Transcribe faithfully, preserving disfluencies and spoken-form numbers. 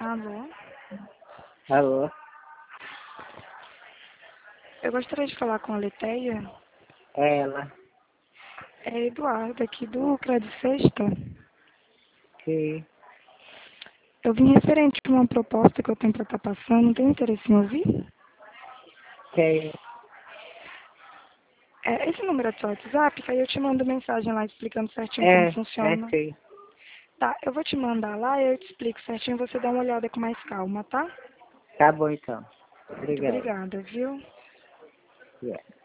Alô? Alô? Eu gostaria de falar com a Leteia. É ela. É Eduardo, aqui do Crédito Sexta. Sim. Eu vim referente a uma proposta que eu tenho para estar passando. Tem interesse em ouvir? Tem. É, esse número é do seu WhatsApp, que aí eu te mando mensagem lá explicando certinho como É, é funciona. sim. Tá, eu vou te mandar lá e eu te explico certinho, você dá uma olhada com mais calma, tá? Tá bom então. Muito Obrigado. obrigada, viu? Yeah.